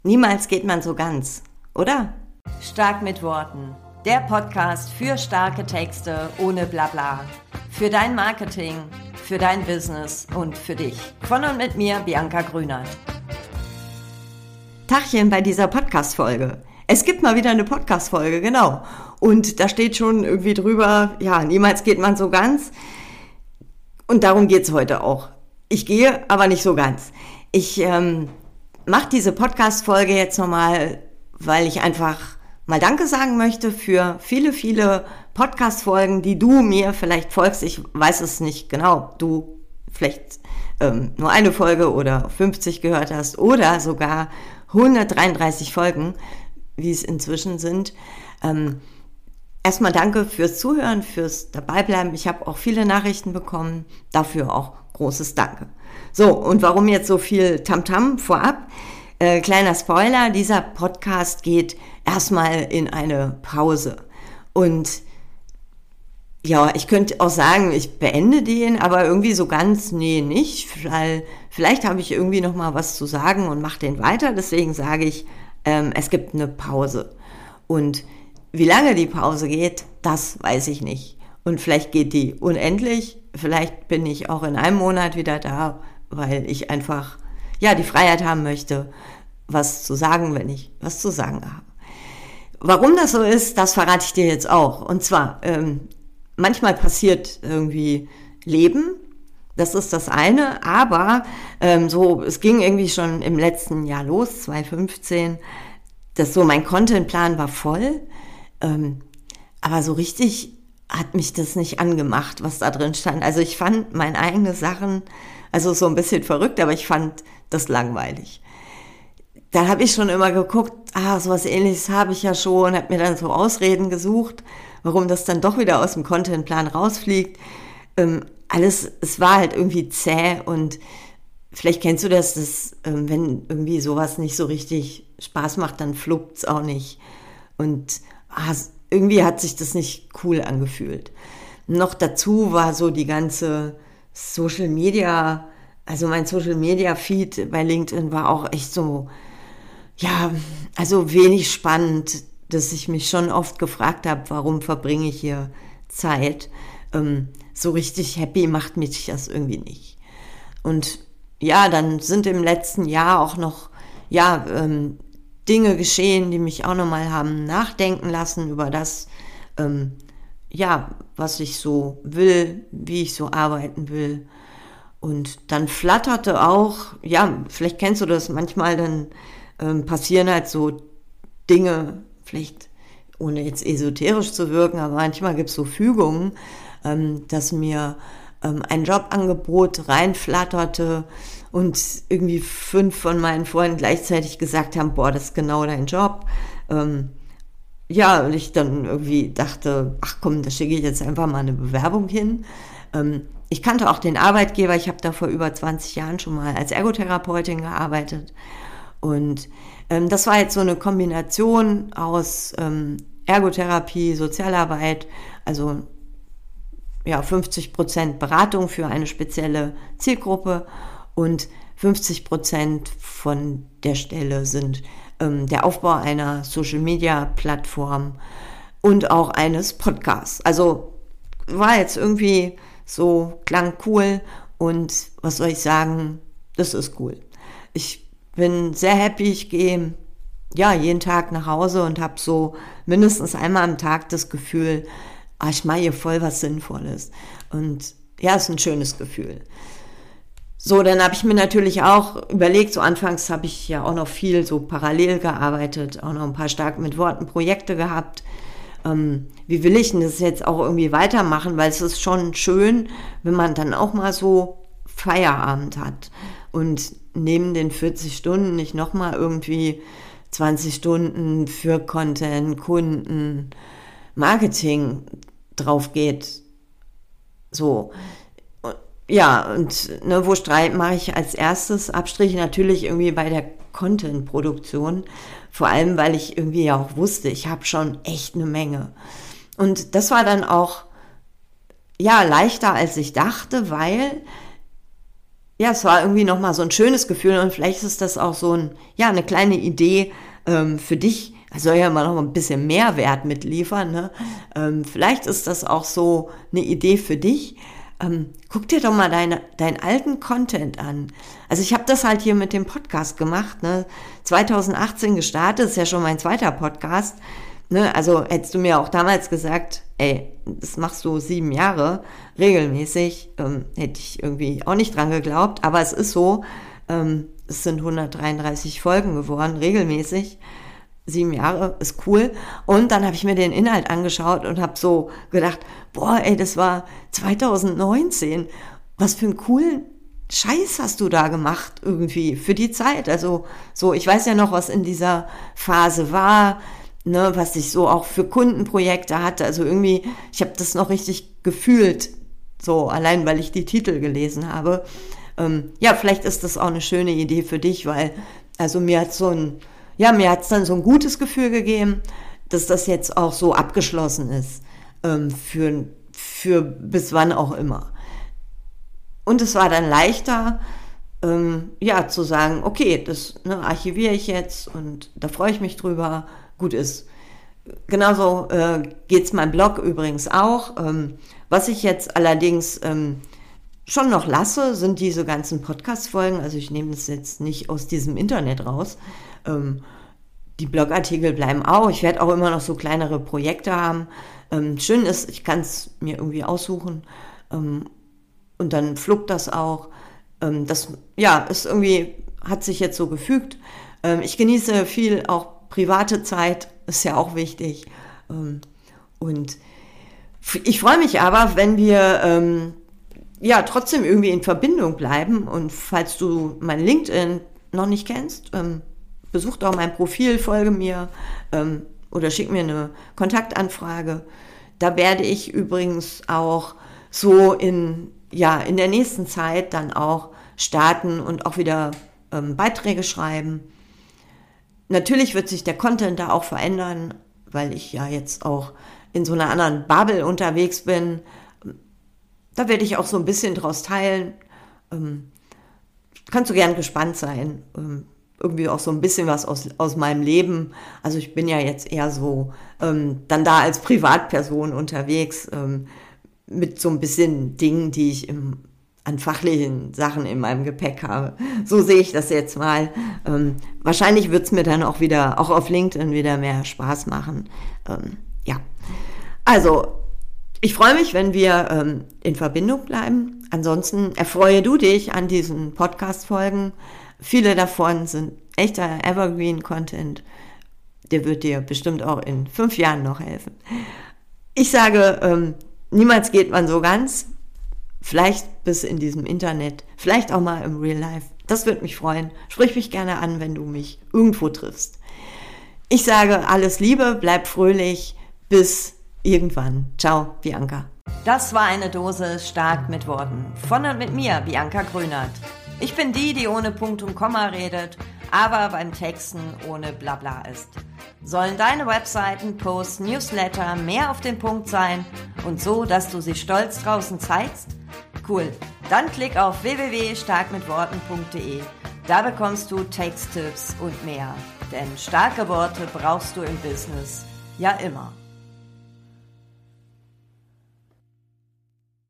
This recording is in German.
Niemals geht man so ganz, oder? Stark mit Worten. Der Podcast für starke Texte ohne Blabla. Für dein Marketing, für dein Business und für dich. Von und mit mir, Bianca Grünert. Tachchen bei dieser Podcast-Folge. Es gibt mal wieder eine Podcast-Folge, genau. Und da steht schon irgendwie drüber, ja, niemals geht man so ganz. Und darum geht's heute auch. Ich gehe, aber nicht so ganz. Ich mache diese Podcast-Folge jetzt nochmal, weil ich einfach mal Danke sagen möchte für viele, viele Podcast-Folgen, die du mir vielleicht folgst. Ich weiß es nicht genau, du vielleicht nur eine Folge oder 50 gehört hast oder sogar 133 Folgen, wie es inzwischen sind. Erstmal danke fürs Zuhören, fürs Dabeibleiben. Ich habe auch viele Nachrichten bekommen, dafür auch großes Danke. So, und warum jetzt so viel Tamtam vorab? Kleiner Spoiler, dieser Podcast geht erstmal in eine Pause. Und ja, ich könnte auch sagen, ich beende den, aber irgendwie so ganz, nee, nicht. Weil vielleicht habe ich irgendwie noch mal was zu sagen und mache den weiter. Deswegen sage ich, es gibt eine Pause. Und wie lange die Pause geht, das weiß ich nicht. Und vielleicht geht die unendlich. Vielleicht bin ich auch in einem Monat wieder da, weil ich einfach, ja, die Freiheit haben möchte, was zu sagen, wenn ich was zu sagen habe. Warum das so ist, das verrate ich dir jetzt auch. Und zwar, manchmal passiert irgendwie Leben, das ist das eine, aber es ging irgendwie schon im letzten Jahr los, 2015, dass so mein Contentplan war voll, aber so richtig hat mich das nicht angemacht, was da drin stand. Also ich fand meine eigenen Sachen, also so ein bisschen verrückt, aber ich fand das langweilig. Da habe ich schon immer geguckt, sowas Ähnliches habe ich ja schon, habe mir dann so Ausreden gesucht, warum das dann doch wieder aus dem Contentplan rausfliegt. Es war halt irgendwie zäh und vielleicht kennst du das, wenn irgendwie sowas nicht so richtig Spaß macht, dann fluppt's auch nicht. Und irgendwie hat sich das nicht cool angefühlt. Noch dazu war so die ganze Social Media, also mein Social Media Feed bei LinkedIn war auch echt so, ja, also wenig spannend, dass ich mich schon oft gefragt habe, warum verbringe ich hier Zeit? So richtig happy macht mich das irgendwie nicht. Und ja, dann sind im letzten Jahr auch noch, Dinge geschehen, die mich auch nochmal haben nachdenken lassen über das, was ich so will, wie ich so arbeiten will. Und dann flatterte auch, vielleicht kennst du das manchmal, dann passieren halt so Dinge, vielleicht ohne jetzt esoterisch zu wirken, aber manchmal gibt es so Fügungen, dass mir ein Jobangebot reinflatterte und irgendwie 5 von meinen Freunden gleichzeitig gesagt haben, boah, das ist genau dein Job. Und ich dann irgendwie dachte, ach komm, da schicke ich jetzt einfach mal eine Bewerbung hin. Ich kannte auch den Arbeitgeber, ich habe da vor über 20 Jahren schon mal als Ergotherapeutin gearbeitet. Und das war jetzt so eine Kombination aus Ergotherapie, Sozialarbeit, also 50% Beratung für eine spezielle Zielgruppe und 50% von der Stelle sind der Aufbau einer Social-Media-Plattform und auch eines Podcasts. Also war jetzt irgendwie so, klang cool und was soll ich sagen, das ist cool. Ich bin sehr happy, ich gehe jeden Tag nach Hause und habe so mindestens einmal am Tag das Gefühl, ich mache hier voll was Sinnvolles. Und ja, ist ein schönes Gefühl. So, dann habe ich mir natürlich auch überlegt, so anfangs habe ich ja auch noch viel so parallel gearbeitet, auch noch ein paar stark mit Worten Projekte gehabt. Wie will ich denn das jetzt auch irgendwie weitermachen? Weil es ist schon schön, wenn man dann auch mal so Feierabend hat und neben den 40 Stunden nicht nochmal irgendwie 20 Stunden für Content, Kunden, Marketing drauf geht. So. Wo mache ich als erstes Abstriche natürlich irgendwie bei der Content-Produktion. Vor allem, weil ich irgendwie ja auch wusste, ich habe schon echt eine Menge. Und das war dann auch, leichter als ich dachte, weil ja, es war irgendwie nochmal so ein schönes Gefühl und vielleicht ist das auch so eine kleine Idee für dich. Es soll ja mal noch ein bisschen Mehrwert mitliefern, ne? Vielleicht ist das auch so eine Idee für dich. Guck dir doch mal deinen alten Content an. Also ich habe das halt hier mit dem Podcast gemacht, ne? 2018 gestartet, ist ja schon mein zweiter Podcast. Ne? Also hättest du mir auch damals gesagt, ey, das machst du 7 Jahre regelmäßig, hätte ich irgendwie auch nicht dran geglaubt. Aber es ist so, es sind 133 Folgen geworden, regelmäßig. 7 Jahre ist cool. Und dann habe ich mir den Inhalt angeschaut und habe so gedacht, boah, ey, das war 2019. Was für einen coolen Scheiß hast du da gemacht irgendwie für die Zeit. Also so, ich weiß ja noch, was in dieser Phase war, ne, was ich so auch für Kundenprojekte hatte. Also irgendwie, ich habe das noch richtig gefühlt, so allein, weil ich die Titel gelesen habe. Ja, vielleicht ist das auch eine schöne Idee für dich, weil also mir hat's dann so ein gutes Gefühl gegeben, dass das jetzt auch so abgeschlossen ist, für bis wann auch immer. Und es war dann leichter, zu sagen, okay, das archiviere ich jetzt und da freue ich mich drüber, gut ist. Genauso geht's meinem Blog übrigens auch. Was ich jetzt allerdings schon noch lasse, sind diese ganzen Podcast-Folgen. Also ich nehme das jetzt nicht aus diesem Internet raus. Die Blogartikel bleiben auch. Ich werde auch immer noch so kleinere Projekte haben. Schön ist, ich kann es mir irgendwie aussuchen. Und dann fluppt das auch. Ist irgendwie, hat sich jetzt so gefügt. Ich genieße viel auch private Zeit, ist ja auch wichtig. Und ich freue mich aber, wenn wir trotzdem irgendwie in Verbindung bleiben. Und falls du mein LinkedIn noch nicht kennst, besuch doch mein Profil, folge mir oder schick mir eine Kontaktanfrage. Da werde ich übrigens auch so in der nächsten Zeit dann auch starten und auch wieder Beiträge schreiben. Natürlich wird sich der Content da auch verändern, weil ich ja jetzt auch in so einer anderen Bubble unterwegs bin. Da werde ich auch so ein bisschen draus teilen. Kannst du gern gespannt sein. Irgendwie auch so ein bisschen was aus meinem Leben. Also ich bin ja jetzt eher so dann da als Privatperson unterwegs mit so ein bisschen Dingen, die ich an fachlichen Sachen in meinem Gepäck habe. So sehe ich das jetzt mal. Wahrscheinlich wird es mir dann auch auf LinkedIn wieder mehr Spaß machen. Also ich freue mich, wenn wir in Verbindung bleiben. Ansonsten erfreue du dich an diesen Podcast-Folgen. Viele davon sind echter Evergreen-Content. Der wird dir bestimmt auch in 5 Jahren noch helfen. Ich sage, niemals geht man so ganz. Vielleicht bis in diesem Internet, vielleicht auch mal im Real Life. Das würde mich freuen. Sprich mich gerne an, wenn du mich irgendwo triffst. Ich sage alles Liebe, bleib fröhlich, bis irgendwann. Ciao, Bianca. Das war eine Dose stark mit Worten. Von und mit mir, Bianca Grünert. Ich bin die ohne Punkt und Komma redet, aber beim Texten ohne Blabla ist. Sollen deine Webseiten, Posts, Newsletter mehr auf den Punkt sein und so, dass du sie stolz draußen zeigst? Cool, dann klick auf www.starkmitworten.de. Da bekommst du Texttipps und mehr. Denn starke Worte brauchst du im Business ja immer.